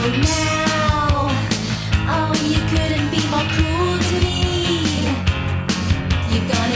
now. Oh, you couldn't be more cruel to me. You're gonna